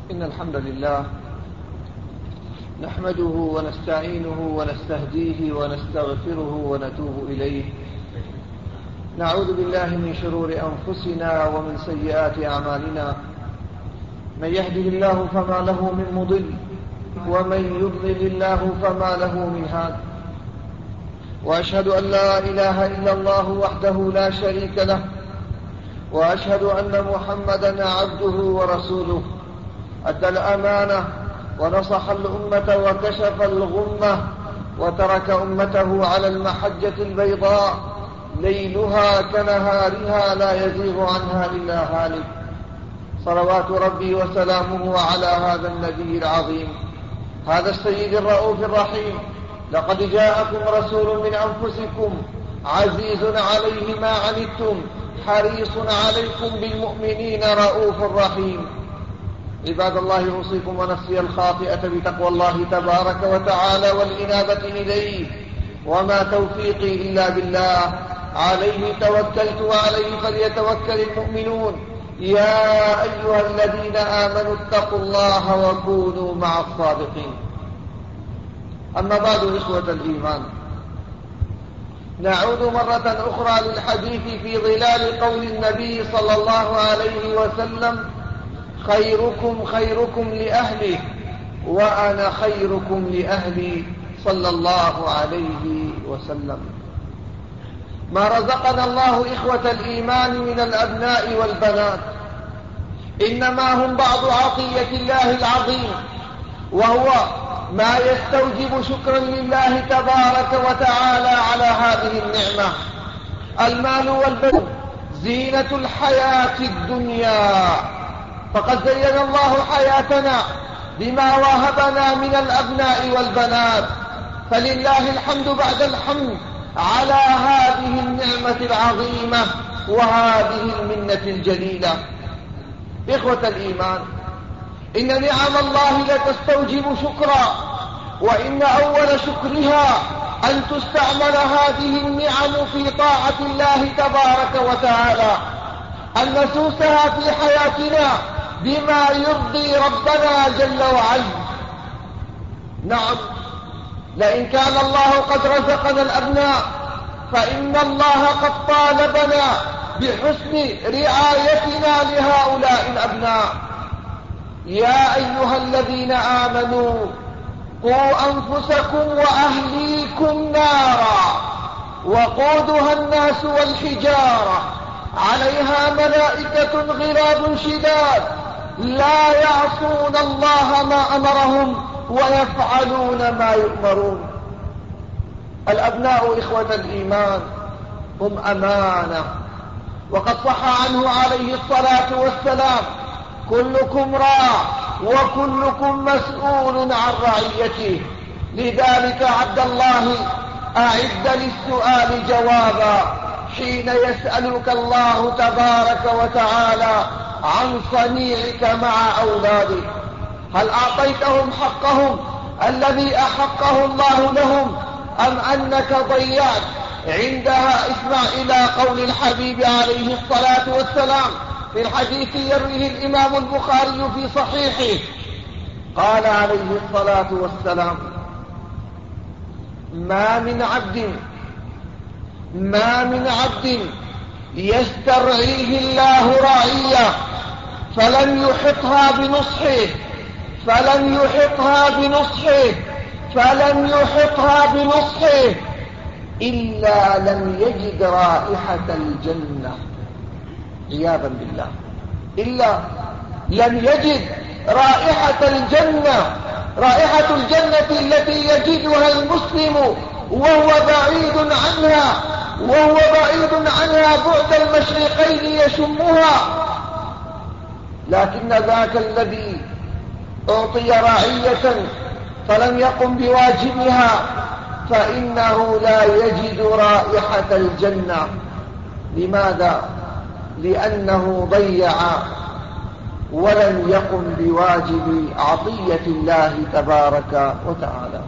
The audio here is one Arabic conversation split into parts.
إن الحمد لله نحمده ونستعينه ونستهديه ونستغفره ونتوب إليه. نعوذ بالله من شرور أنفسنا ومن سيئات أعمالنا، من يهده الله فما له من مضل، ومن يضلل الله فما له من هاد. وأشهد أن لا إله إلا الله وحده لا شريك له، وأشهد أن محمدا عبده ورسوله، أدى الأمانة ونصح الأمة وكشف الغمة، وترك أمته على المحجة البيضاء ليلها كنهارها لا يزيغ عنها إلا هالك. صلوات ربي وسلامه على هذا النبي العظيم، هذا السيد الرؤوف الرحيم. لقد جاءكم رسول من أنفسكم عزيز عليه ما عنتم حريص عليكم بالمؤمنين رؤوف رحيم. عباد الله، أوصيكم ونفسي الخاطئة بتقوى الله تبارك وتعالى والإنابة إليه، وما توفيقي إلا بالله، عليه توكلت وعليه فليتوكل المؤمنون. يا أيها الذين آمنوا اتقوا الله وكونوا مع الصادقين. أما بعد، إخوة الإيمان، نعود مرة أخرى للحديث في ظلال قول النبي صلى الله عليه وسلم: خيركم خيركم لأهله وأنا خيركم لأهلي، صلى الله عليه وسلم. ما رزقنا الله إخوة الإيمان من الأبناء والبنات إنما هم بعض عطية الله العظيم، وهو ما يستوجب شكرا لله تبارك وتعالى على هذه النعمة. المال والبنون زينة الحياة الدنيا، فقد زين الله حياتنا بما وهبنا من الأبناء والبنات، فلله الحمد بعد الحمد على هذه النعمة العظيمة وهذه المنة الجليلة. إخوة الإيمان، إن نعم الله لتستوجب شكرا، وإن أول شكرها أن تستعمل هذه النعم في طاعة الله تبارك وتعالى، أن نسوسها في حياتنا بما يرضي ربنا جل وعلا. نعم، لئن كان الله قد رزقنا الأبناء فإن الله قد طالبنا بحسن رعايتنا لهؤلاء الأبناء. يا أيها الذين آمنوا قوا أنفسكم وأهليكم نارا وقودها الناس والحجارة عليها ملائكة غلاب شداد لا يعصون الله ما أمرهم ويفعلون ما يؤمرون. الأبناء إخوة الإيمان هم أمانة، وقد صح عنه عليه الصلاة والسلام: كلكم راع وكلكم مسؤول عن رعيته. لذلك عبد الله أعد للسؤال جوابا حين يسألك الله تبارك وتعالى عن صنيعك مع أولادك. هل أعطيتهم حقهم الذي أحقه الله لهم، أم أنك ضيعت عندها؟ اسمع إلى قول الحبيب عليه الصلاة والسلام في الحديث يرويه الإمام البخاري في صحيحه. قال عليه الصلاة والسلام: ما من عبد يسترعيه الله رعية فلم يحطها بنصحه إلا لم يجد رائحة الجنة. عياذا بالله، إلا لم يجد رائحة الجنة، رائحة الجنة التي يجدها المسلم وهو بعيد عنها بعد المشرقين يشمها. لكن ذاك الذي أعطي رعية فلم يقم بواجبها فإنه لا يجد رائحة الجنة. لماذا؟ لأنه ضيع ولم يقم بواجب عطية الله تبارك وتعالى.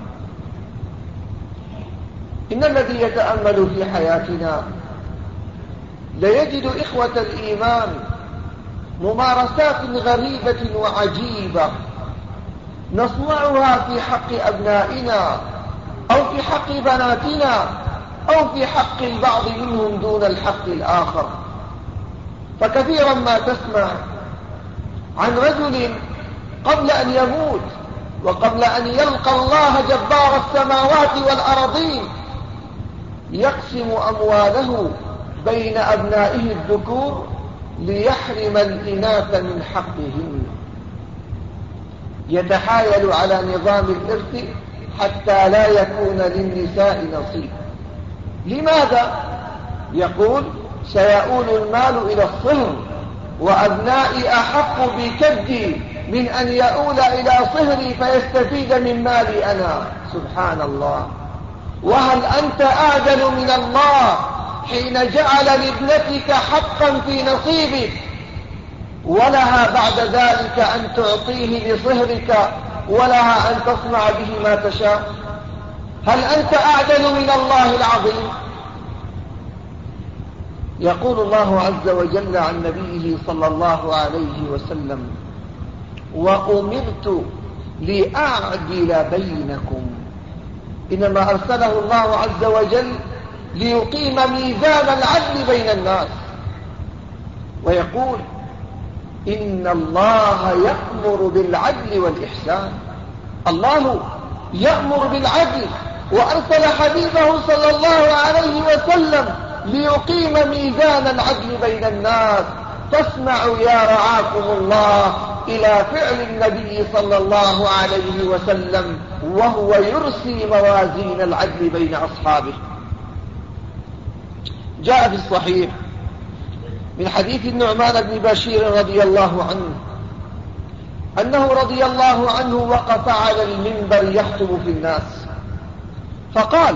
إن الذي يتأمل في حياتنا ليجد إخوة الإيمان ممارسات غريبة وعجيبة نصنعها في حق أبنائنا أو في حق بناتنا أو في حق البعض منهم دون الحق الآخر. فكثيرا ما تسمع عن رجل قبل أن يموت وقبل أن يلقى الله جبار السماوات والأرضين يقسم أمواله بين أبنائه الذكور ليحرم الإناث من حقهم، يتحايل على نظام الإرث حتى لا يكون للنساء نصيب. لماذا؟ يقول سيؤول المال إلى الصهر وأبنائي أحق بكدي من أن يؤول إلى صهري فيستفيد من مالي أنا. سبحان الله. وهل أنت أعدل من الله حين جعل لابنتك حقا في نصيبك ولها بعد ذلك أن تعطيه لصهرك ولها أن تصنع به ما تشاء؟ هل أنت أعدل من الله العظيم؟ يقول الله عز وجل عن نبيه صلى الله عليه وسلم: وأمرت لأعدل بينكم. إنما أرسله الله عز وجل ليقيم ميزان العدل بين الناس، ويقول: إن الله يأمر بالعدل والإحسان. الله يأمر بالعدل، وأرسل حبيبه صلى الله عليه وسلم ليقيم ميزان العدل بين الناس. فاسمعوا يا رعاكم الله إلى فعل النبي صلى الله عليه وسلم وهو يرسي موازين العدل بين أصحابه. جاء في الصحيح من حديث النعمان بن بشير رضي الله عنه أنه رضي الله عنه وقف على المنبر يخطب في الناس فقال: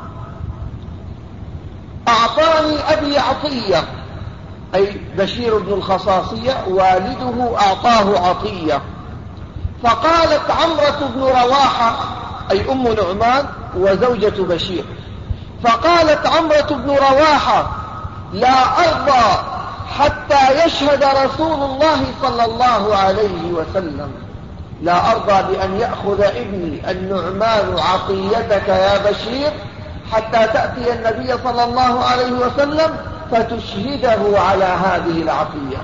أعطاني أبي عطية، أي بشير بن الخصاصية والده أعطاه عطية. فقالت عمرة بن رواحة، أي أم نعمان وزوجة بشير، فقالت عمرة بن رواحة: لا أرضى حتى يشهد رسول الله صلى الله عليه وسلم، لا أرضى بأن يأخذ ابني النعمان عطيتك يا بشير حتى تأتي النبي صلى الله عليه وسلم فتشهده على هذه العطية.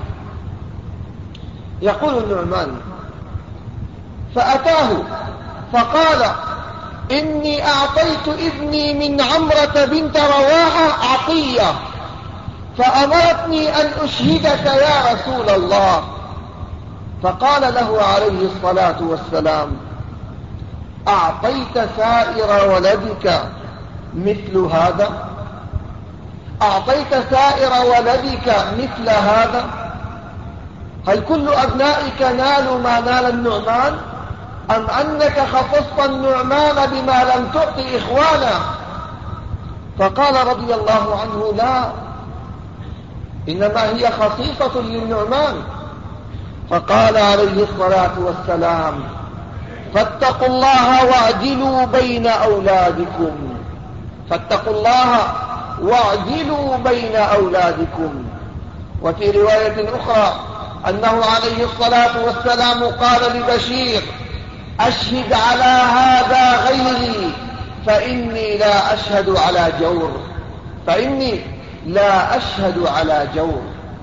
يقول النعمان: فأتاه فقال: إني أعطيت ابني من عمرة بنت رواحة عطية، فأمرتني أن أشهدك يا رسول الله. فقال له عليه الصلاة والسلام: أعطيت سائر ولدك مثل هذا؟ أعطيت سائر ولدك مثل هذا؟ هل كل أبنائك نالوا ما نال النعمان، أم أنك خصصت النعمان بما لم تعطي إخوانا؟ فقال رضي الله عنه: لا، إنما هي خصيصة للنعمان. فقال عليه الصلاة والسلام: فاتقوا الله واعدلوا بين أولادكم، فاتقوا الله واعدلوا بين أولادكم. وفي رواية أخرى أنه عليه الصلاة والسلام قال لبشير: أشهد على هذا غيري فإني لا أشهد على جور، فإني لا أشهد على جور.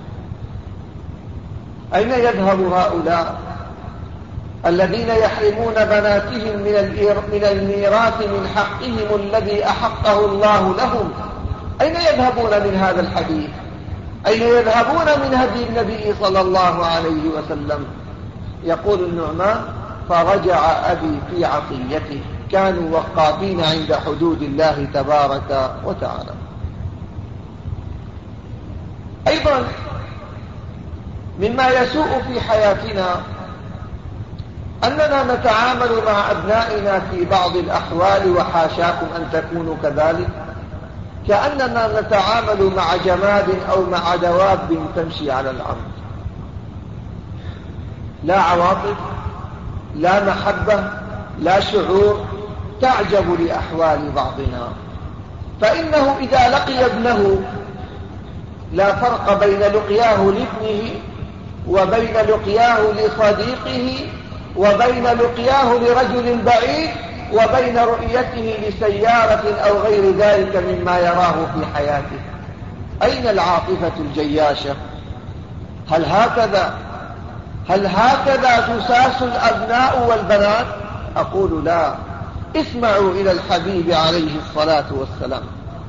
أين يذهب هؤلاء الذين يحرمون بناتهم من الميراث من حقهم الذي أحقه الله لهم؟ أين يذهبون من هذا الحديث؟ أين يذهبون من هدي النبي صلى الله عليه وسلم؟ يقول النعمان: فرجع أبي في عطيته. كانوا وقافين عند حدود الله تبارك وتعالى. أيضا مما يسوء في حياتنا أننا نتعامل مع أبنائنا في بعض الأحوال، وحاشاكم أن تكونوا كذلك، كأننا نتعامل مع جماد أو مع دواب تمشي على الأرض، لا عواطف، لا محبة، لا شعور، تعجب لأحوال بعضنا. فإنه إذا لقي ابنه لا فرق بين لقياه لابنه وبين لقياه لصديقه، وبين لقياه لرجل بعيد، وبين رؤيته لسيارة أو غير ذلك مما يراه في حياته. أين العاطفة الجياشة؟ هل هكذا تساس الأبناء والبنات؟ أقول لا. اسمعوا إلى الحبيب عليه الصلاة والسلام.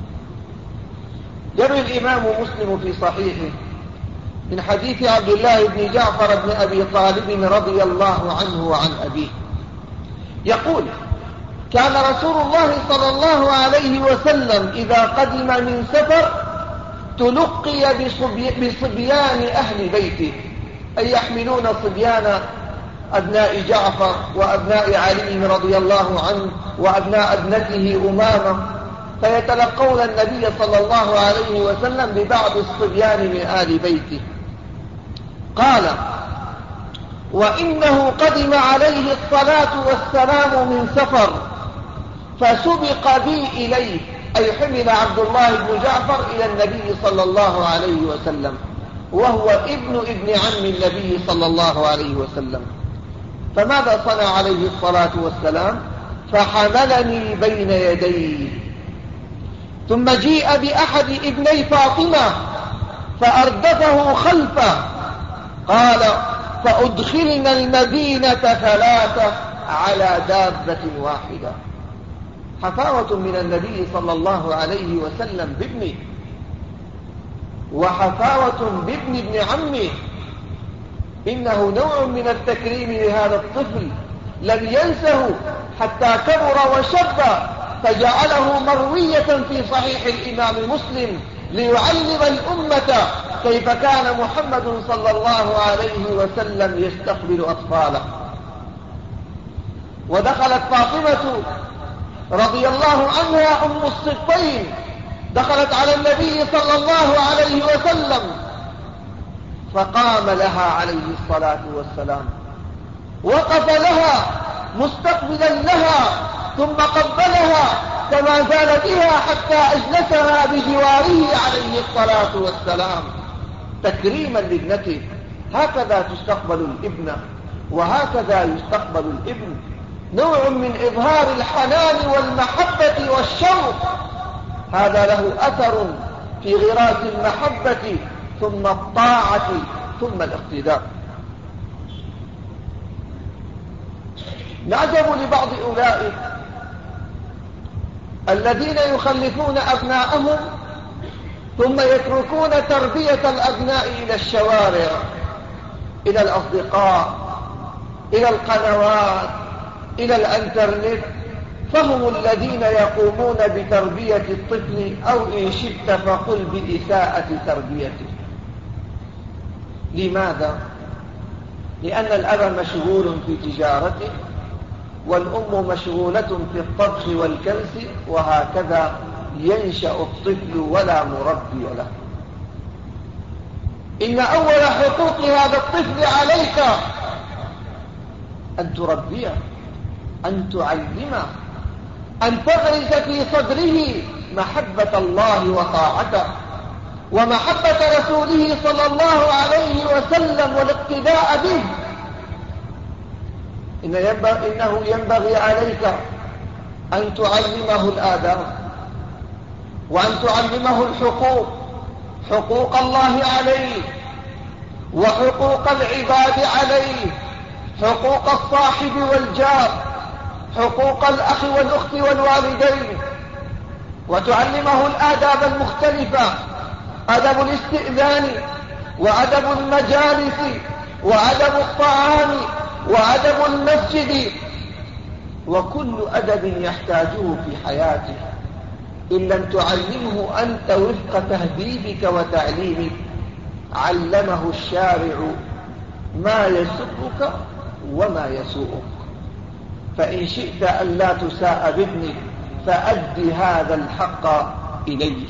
يروي الإمام مسلم في صحيحه من حديث عبد الله بن جعفر بن أبي طالب رضي الله عنه وعن أبيه يقول: كان رسول الله صلى الله عليه وسلم إذا قدم من سفر تلقي بصبيان أهل بيته، أي يحملون صبيان أبناء جعفر وأبناء علي رضي الله عنه وأبناء ابنته أمامة، فيتلقون النبي صلى الله عليه وسلم ببعض الصبيان من آل بيته. قال: وإنه قدم عليه الصلاة والسلام من سفر فسبق بي إليه، أي حمل عبد الله بن جعفر إلى النبي صلى الله عليه وسلم، وهو ابن عم النبي صلى الله عليه وسلم. فماذا صنع عليه الصلاة والسلام؟ فحملني بين يديه، ثم جيء بأحد ابني فاطمة فأردفه خلفه. قال: فأدخلنا المدينة ثلاثة على دابة واحدة. حفاوة من النبي صلى الله عليه وسلم بابنه، وحفاوة بابن ابن عمه. إنه نوع من التكريم لهذا الطفل لم ينسه حتى كبر وشب، فجعله مروية في صحيح الإمام مسلم ليعلم الأمة كيف كان محمد صلى الله عليه وسلم يستقبل أطفاله. ودخلت فاطمة رضي الله عنها أم الصبطين، دخلت على النبي صلى الله عليه وسلم فقام لها عليه الصلاة والسلام، وقف لها مستقبلا لها، ثم قبلها كما زال بها حتى أجلسها بجواره عليه الصلاة والسلام تكريما لابنته. هكذا تستقبل الابنة، وهكذا يستقبل الابن، نوع من إظهار الحنان والمحبة والشوق. هذا له أثر في غراس المحبة ثم الطاعة ثم الاقتداء. نعجب لبعض أولئك الذين يخلفون أبناءهم ثم يتركون تربية الأبناء إلى الشوارع، إلى الأصدقاء، إلى القنوات، إلى الانترنت، فهم الذين يقومون بتربية الطفل، أو إن شئت فقل بإساءة تربيته. لماذا؟ لأن الأب مشغول في تجارته، والأم مشغولة في الطبخ والكنس، وهكذا ينشأ الطفل ولا مربي له. إن أول حقوق هذا الطفل عليك أن تربيه، أن تعلمه، أن تغرس في صدره محبة الله وطاعته ومحبة رسوله صلى الله عليه وسلم والاقتداء به. إنه ينبغي عليك أن تعلمه الآداب، وأن تعلمه الحقوق، حقوق الله عليه، وحقوق العباد عليه، حقوق الصاحب والجار، حقوق الأخ والأخت والوالدين، وتعلمه الآداب المختلفة، أدب الاستئذان، وأدب المجالس، وأدب الطعام، وأدب المسجد، وكل أدب يحتاجه في حياته. إن لم تعلمه أنت وفق تهذيبك وتعليمك، علمه الشارع ما يسرك وما يسوءك. فإن شئت أن لا تساء بابنك فأد هذا الحق إليه.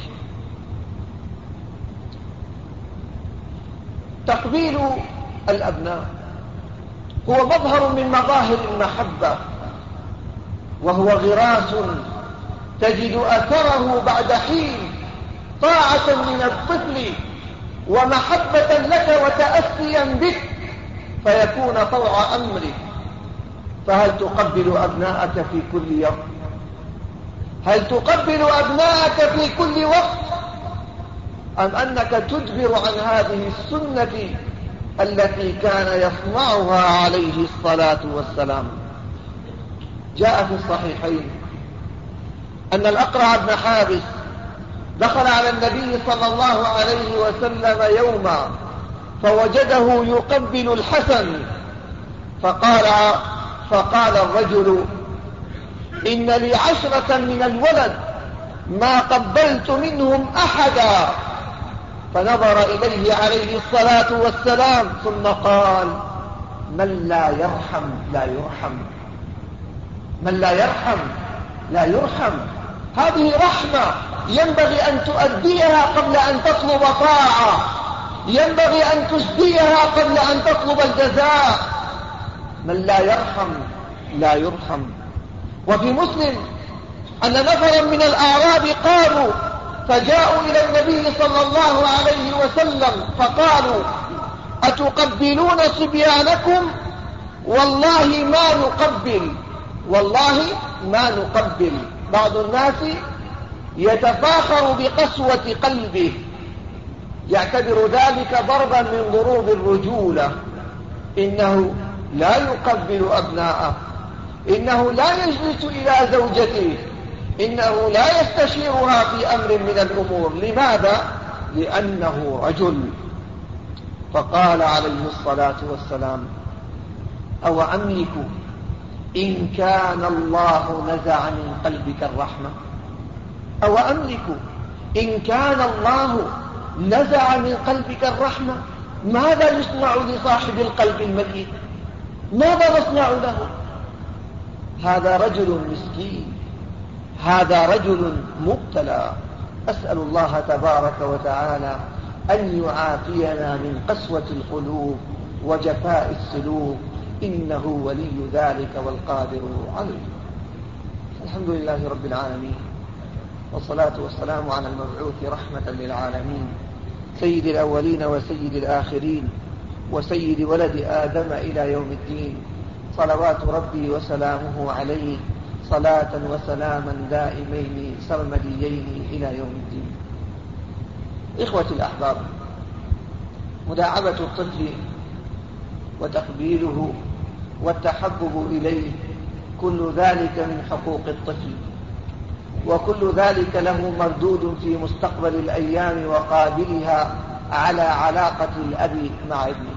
تقبيل الأبناء هو مظهر من مظاهر المحبة، وهو غراس تجد أثره بعد حين طاعة من الطفل ومحبة لك وتأسيا بك فيكون طوع أمرك. فهل تقبل أبناءك في كل يوم؟ هل تقبل أبناءك في كل وقت؟ أم أنك تدبر عن هذه السنة التي كان يصنعها عليه الصلاة والسلام؟ جاء في الصحيحين أن الأقرع بن حابس دخل على النبي صلى الله عليه وسلم يوما فوجده يقبل الحسن، فقال الرجل: إن لي 10 من الولد ما قبلت منهم أحدا. فنظر إليه عليه الصلاة والسلام ثم قال: من لا يرحم لا يرحم، من لا يرحم لا يرحم. هذه رحمة ينبغي أن تؤديها قبل أن تطلب طاعة، ينبغي أن تسديها قبل أن تطلب الجزاء. من لا يرحم لا يرحم. وفي مسلم أن نفرا من الأعراب قالوا فجاءوا إلى النبي صلى الله عليه وسلم فقالوا: أتقبلون صبيانكم؟ والله ما نقبل، والله ما نقبل. بعض الناس يتفاخر بقسوة قلبه، يعتبر ذلك ضربا من ضروب الرجولة. إنه لا يقبل أبناءه، إنه لا يجلس إلى زوجته، إنه لا يستشيرها في أمر من الأمور. لماذا؟ لأنه رجل. فقال عليه الصلاة والسلام: أو أملك إن كان الله نزع من قلبك الرحمة؟ أو أملك إن كان الله نزع من قلبك الرحمة؟ ماذا يصنع لصاحب القلب الميت؟ ماذا نصنع له؟ هذا رجل مسكين، هذا رجل مبتلى. أسأل الله تبارك وتعالى أن يعافينا من قسوة القلوب وجفاء السلوك، إنه ولي ذلك والقادر عليه. الحمد لله رب العالمين، والصلاة والسلام على المبعوث رحمة للعالمين، سيد الأولين وسيد الآخرين، وسيد ولد آدم إلى يوم الدين. صلوات ربي وسلامه عليه، صلاة وسلاما دائمين سرمديين إلى يوم الدين. إخوتي الأحباب، مداعبة الطفل وتقبيله والتحبب إليه كل ذلك من حقوق الطفل، وكل ذلك له مردود في مستقبل الأيام وقابلها على علاقة الأب مع ابنه.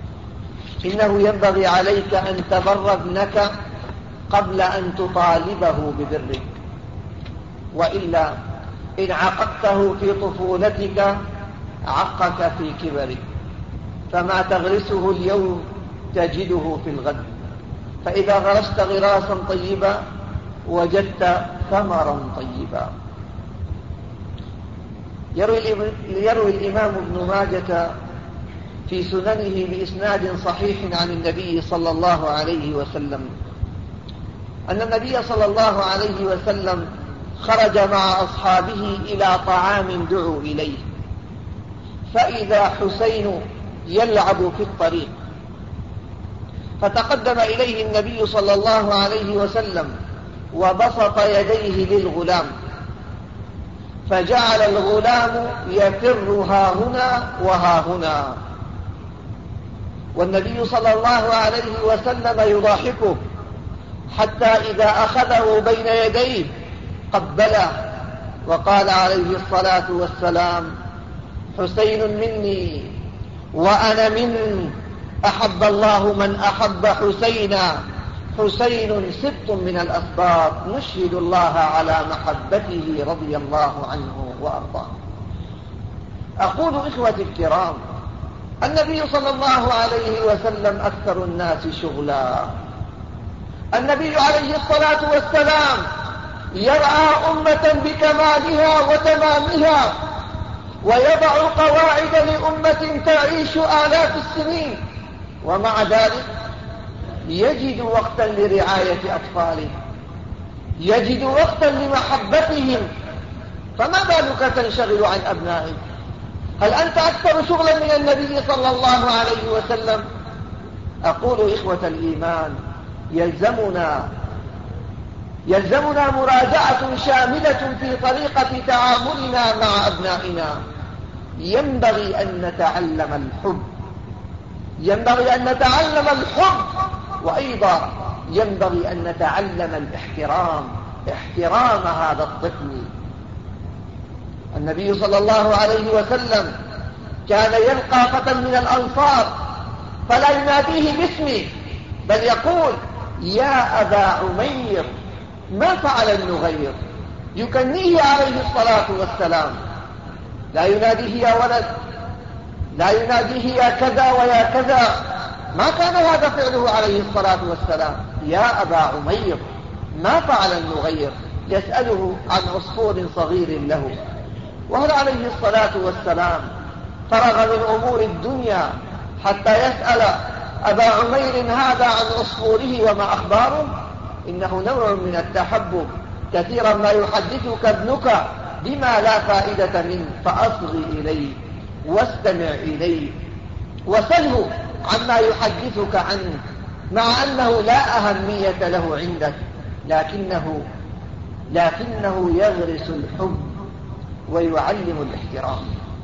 إنه ينبغي عليك أن تبر ابنك قبل أن تطالبه ببرك، وإلا إن عقدته في طفولتك عقك في كبرك. فما تغرسه اليوم تجده في الغد، فإذا غرست غراسا طيبا وجدت ثمرا طيبا. يروي الإمام ابن ماجة في سننه بإسناد صحيح عن النبي صلى الله عليه وسلم أن النبي صلى الله عليه وسلم خرج مع أصحابه إلى طعام دعوا إليه، فإذا حسين يلعب في الطريق، فتقدم إليه النبي صلى الله عليه وسلم وبسط يديه للغلام، فجعل الغلام يفر ها هنا وها هنا، والنبي صلى الله عليه وسلم يضاحكه، حتى إذا أخذه بين يديه قبله وقال عليه الصلاة والسلام: حسين مني وأنا منه، أحب الله من أحب حسينا، حسين سبط من الأسباط، نشهد الله على محبته رضي الله عنه وأرضاه. أقول إخوتي الكرام، النبي صلى الله عليه وسلم أكثر الناس شغلا. النبي عليه الصلاة والسلام يرعى أمة بكمالها وتمامها، ويضع قواعد لأمة تعيش آلاف السنين، ومع ذلك يجد وقتا لرعاية أطفاله، يجد وقتا لمحبتهم. فما بالك تنشغل عن أبنائك؟ هل أنت أكثر شغلا من النبي صلى الله عليه وسلم؟ أقول إخوة الإيمان، يلزمنا مراجعة شاملة في طريقة تعاملنا مع أبنائنا. ينبغي أن نتعلم الحب، وأيضا ينبغي أن نتعلم احترام هذا الطفل. النبي صلى الله عليه وسلم كان يلقى فتى من الأنصار فلا يناديه باسمه، بل يقول: يا أبا عمير، ما فعل النغير؟ يكنيه عليه الصلاة والسلام، لا يناديه يا ولد، لا يناديه يا كذا ويا كذا، ما كان هذا فعله عليه الصلاة والسلام. يا أبا عمير، ما فعل النغير؟ يسأله عن عصفور صغير له. وهل عليه الصلاة والسلام فرغ من أمور الدنيا حتى يسأل أبا عمير هذا عن عصفوره وما أخباره؟ إنه نوع من التحبب. كثيرا ما يحدثك ابنك بما لا فائدة منه، فأصغ إليه واستمع إليه وسله عما يحدثك عنه، مع أنه لا أهمية له عندك، لكنه يغرس الحب ويعلم الاحترام.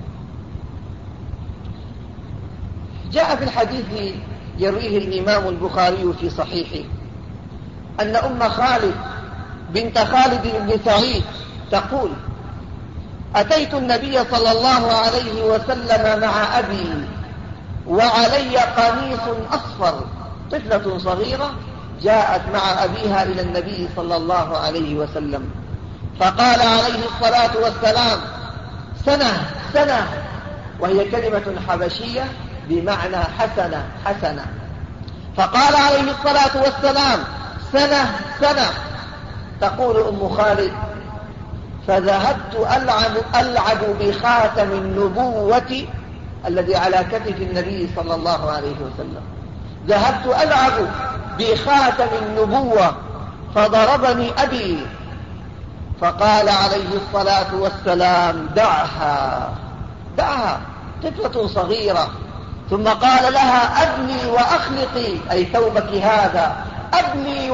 جاء في الحديث يرويه الإمام البخاري في صحيحه أن أم خالد بنت خالد بن سعيد تقول: أتيت النبي صلى الله عليه وسلم مع أبي وعلي قميص أصفر. طفلة صغيرة جاءت مع أبيها إلى النبي صلى الله عليه وسلم، فقال عليه الصلاة والسلام: سنة، وهي كلمة حبشية بمعنى حسنة. فقال عليه الصلاة والسلام: سنة. تقول أم خالد: فذهبت ألعب بخاتم النبوة الذي على كتف النبي صلى الله عليه وسلم. ذهبت ألعب بخاتم النبوة فضربني أبي، فقال عليه الصلاة والسلام: دعها، طفلة صغيرة. ثم قال لها: أبلي وأخلقي، أي ثوبك هذا، أبلي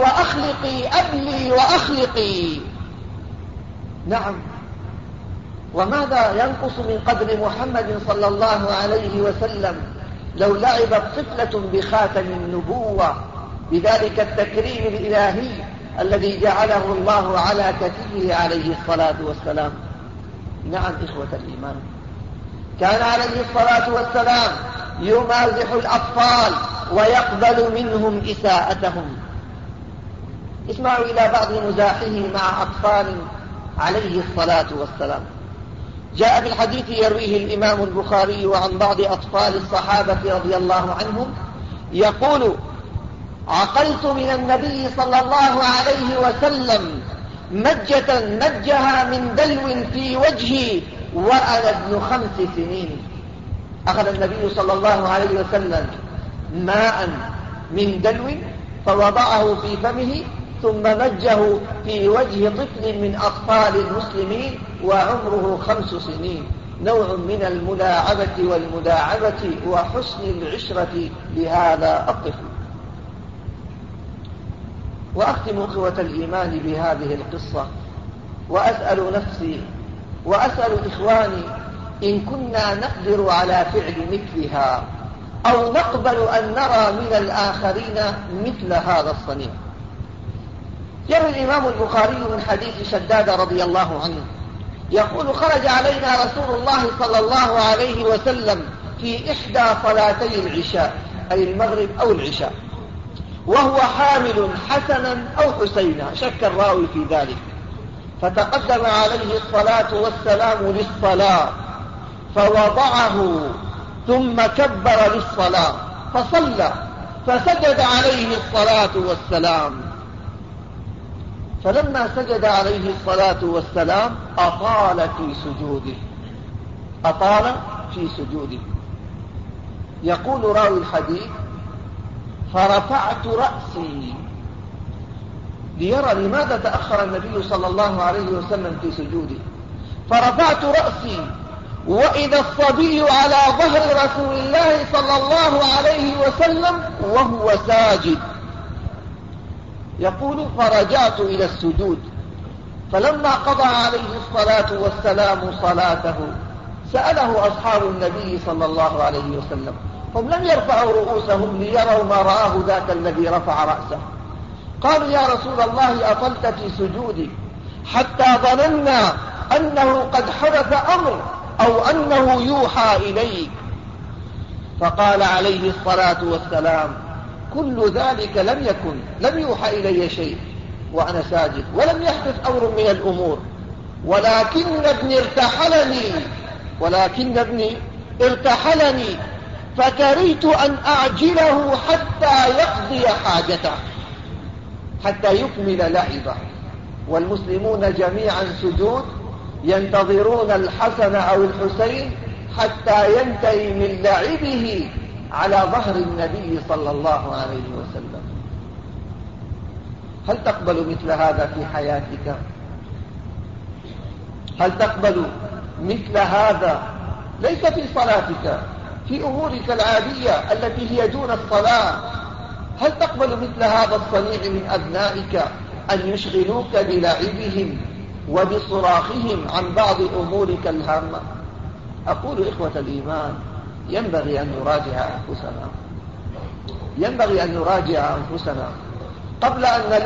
وأخلقي. نعم، وماذا ينقص من قدر محمد صلى الله عليه وسلم لو لعبت طفلة بخاتم النبوة، بذلك التكريم الإلهي الذي جعله الله على كتفه عليه الصلاة والسلام. نعم إخوة الإيمان، كان عليه الصلاة والسلام يمازح الأطفال ويقبل منهم إساءتهم. اسمعوا إلى بعض مزاحه مع أطفال عليه الصلاة والسلام. جاء في الحديث يرويه الإمام البخاري عن بعض أطفال الصحابة رضي الله عنهم يقول: عقلت من النبي صلى الله عليه وسلم مجة نجها من دلو في وجهي وأنا ابن 5 سنين. أخذ النبي صلى الله عليه وسلم ماء من دلو فوضعه في فمه ثم مجه في وجه طفل من أطفال المسلمين وعمره 5 سنين، نوع من الملاعبة والمداعبة وحسن العشرة لهذا الطفل. وأختم أخوة الإيمان بهذه القصة، وأسأل نفسي وأسأل إخواني إن كنا نقدر على فعل مثلها أو نقبل أن نرى من الآخرين مثل هذا الصنيع. يروي الإمام البخاري من حديث شداد رضي الله عنه يقول: خرج علينا رسول الله صلى الله عليه وسلم في إحدى صلاتي العشاء، أي المغرب أو العشاء، وهو حامل حسنا أو حسينا، شك الراوي في ذلك، فتقدم عليه الصلاة والسلام للصلاة فوضعه ثم كبر للصلاة فصلى، فسجد عليه الصلاة والسلام. فلما سجد عليه الصلاة والسلام أطال في سجوده. يقول راوي الحديث: فرفعت رأسي ليرى لماذا تأخر النبي صلى الله عليه وسلم في سجوده، فرفعت رأسي وإذا الصبي على ظهر رسول الله صلى الله عليه وسلم وهو ساجد. يقول فرجعت إلى السجود، فلما قضى عليه الصلاة والسلام صلاته سأله أصحاب النبي صلى الله عليه وسلم، هم لم يرفعوا رؤوسهم ليروا ما رآه ذاك الذي رفع رأسه. قالوا يا رسول الله أطلت في سجودي حتى ظننا أنه قد حدث أمر أو أنه يوحى إليك. فقال عليه الصلاة والسلام كل ذلك لم يكن، لم يوحى إلي شيء وأنا ساجد، ولم يحدث أمر من الأمور، ولكن ابني ارتحلني فكرهت أن أعجله حتى يقضي حاجته، حتى يكمل لعبه. والمسلمون جميعا سجود ينتظرون الحسن أو الحسين حتى ينتهي من لعبه على ظهر النبي صلى الله عليه وسلم. هل تقبل مثل هذا في حياتك؟ هل تقبل مثل هذا ليس في صلاتك، في أمورك العادية التي هي دون الصلاة؟ هل تقبل مثل هذا الصنيع من أبنائك أن يشغلوك بلعبهم وبصراخهم عن بعض أمورك الهامة؟ أقول إخوة الإيمان ينبغي أن نراجع أنفسنا قبل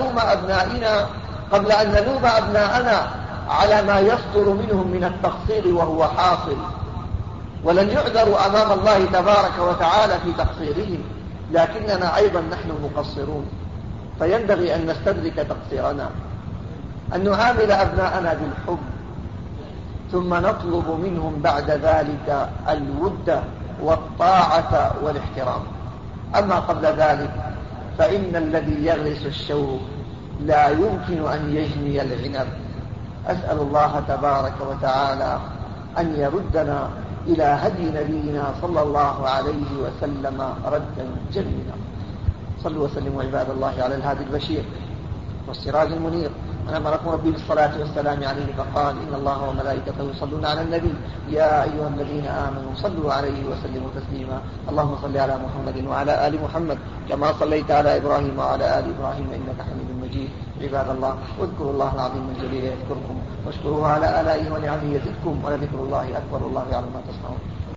أن نلوم أبناءنا على ما يصدر منهم من التقصير وهو حاصل، ولن يعذروا أمام الله تبارك وتعالى في تقصيرهم، لكننا أيضا نحن مقصرون، فينبغي أن نستدرك تقصيرنا، أن نعامل أبناءنا بالحب، ثم نطلب منهم بعد ذلك الود والطاعة والاحترام. أما قبل ذلك فإن الذي يغرس الشوك لا يمكن أن يجني العنب. أسأل الله تبارك وتعالى أن يردنا إلى هدي نبينا صلى الله عليه وسلم ردا جميلا. صلوا وسلموا عباد الله على الهادي البشير والسراج المنير، من أمركم ربي بالصلاة والسلام عليه فقال إن الله وملائكته يصلون على النبي يا أيها الذين آمنوا صلوا عليه وسلموا تسليما. اللهم صل على محمد وعلى آل محمد كما صليت على إبراهيم وعلى آل إبراهيم إنك حميد مجيد. عباد الله واذكروا الله العظيم الجليل يذكركم، واشكروه على آلائه ونعمه يزدكم، ولذكر الله أكبر، الله يعلم ما تصنعون.